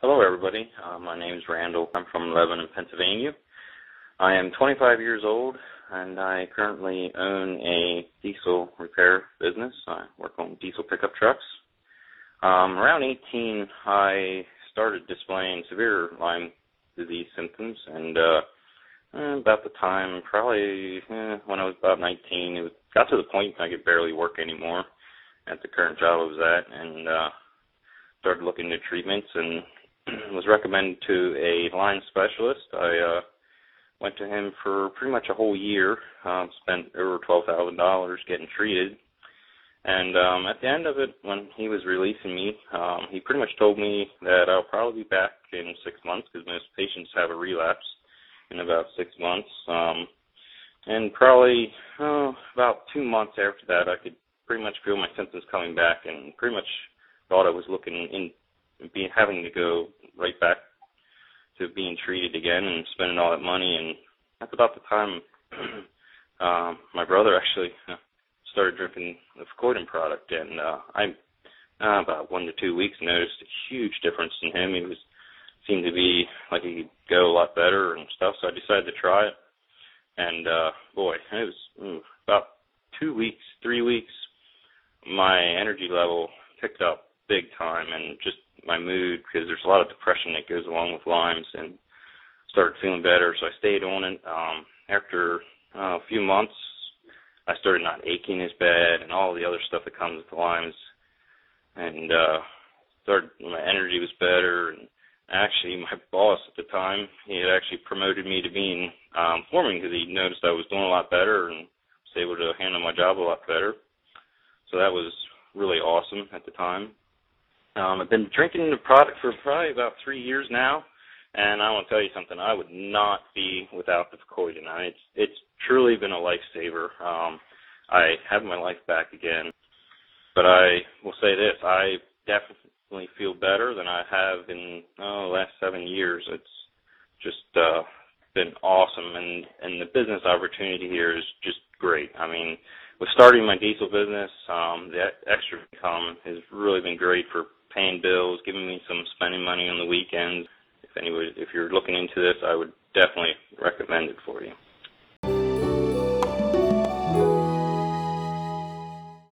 Hello, everybody. My name is Randall. I'm from Lebanon, Pennsylvania. I am 25 years old, and I currently own a diesel repair business. I work on diesel pickup trucks. Around 18, I started displaying severe Lyme disease symptoms, and about the time, probably when I was about 19, it got to the point I could barely work anymore at the current job I was at, and started looking into treatments and was recommended to a Lyme specialist. I went to him for pretty much a whole year, spent over $12,000 getting treated. And at the end of it, when he was releasing me, he pretty much told me that I'll probably be back in 6 months because most patients have a relapse in about 6 months. And probably about 2 months after that, I could pretty much feel my symptoms coming back and pretty much thought I was having to go right back to being treated again and spending all that money. And that's about the time my brother actually started drinking the Vercoitin product, and I about 1 to 2 weeks noticed a huge difference in him. He seemed to be like he could go a lot better and stuff, so I decided to try it. And boy, it was about 2 weeks, 3 weeks, my energy level picked up big time, and just my mood, because there's a lot of depression that goes along with Lyme's, and started feeling better, so I stayed on it. After a few months, I started not aching as bad and all the other stuff that comes with Lyme's, and my energy was better. And actually, my boss at the time, he had actually promoted me to being foreman because he noticed I was doing a lot better and was able to handle my job a lot better. So that was really awesome at the time. I've been drinking the product for probably about 3 years now, and I want to tell you something. I would not be without the Vercoitin. It's truly been a lifesaver. I have my life back again. But I will say this, I definitely feel better than I have in the last 7 years. It's just been awesome, and the business opportunity here is just great. I mean, with starting my diesel business, the extra income has really been great for paying bills, giving me some spending money on the weekends. If you're looking into this, I would definitely recommend it for you.